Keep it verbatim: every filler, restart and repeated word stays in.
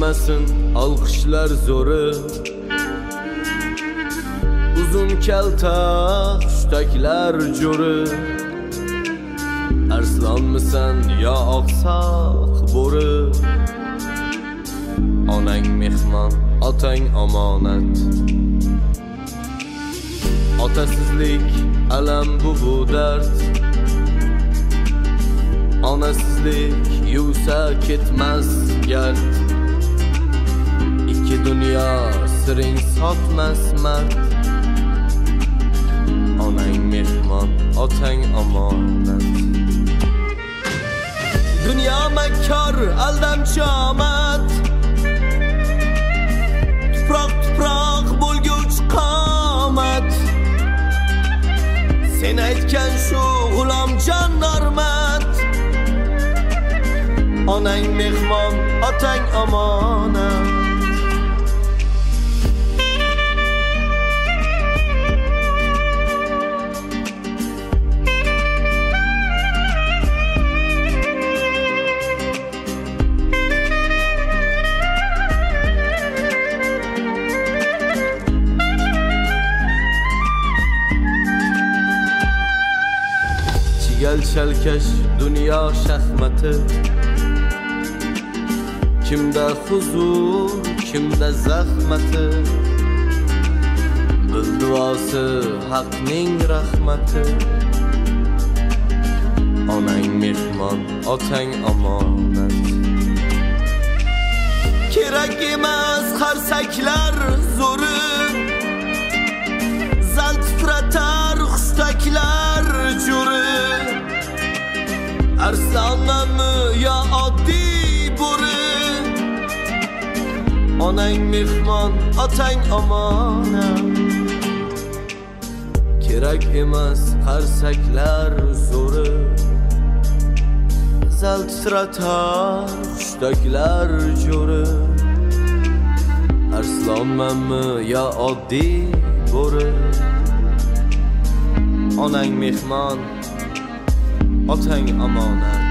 Bilmesin alkışlar zoru, uzun kaltak hushtaklar jo'ri. Arslanmisan yo oqsoq bo'ri, onang mehmon, otang omonat. Otasizlik alam bu bu dard, onasizlik yuvsa ketmas gard. Ikki dunyo siring sotmas mard, onang mehmon, otang omonat. Dunyo makkor aldamchi omad, tuproq tuproq bo'lguvchi qomat. Sen aytgan shu g'ulomjon normat, onang mehmon, otang omonat. Chigal chalkash dunyo shaxmati, kimda huzur, kimda zahmati. Bilduosi haqning rahmati, onang mehmon, otang omonat. Kerak emas qarsaklar zo'ri, zal titratar hushtaklar jo'ri. Arslonmi yo oddiy bo'ri, onang mehmon, otang omonat. Kerak emas qarsaklar zo'ri, zal titratar hushtaklar jo'ri. Arslonmanmi yo oddiy bo'ri, onang mehmon, otang omonat.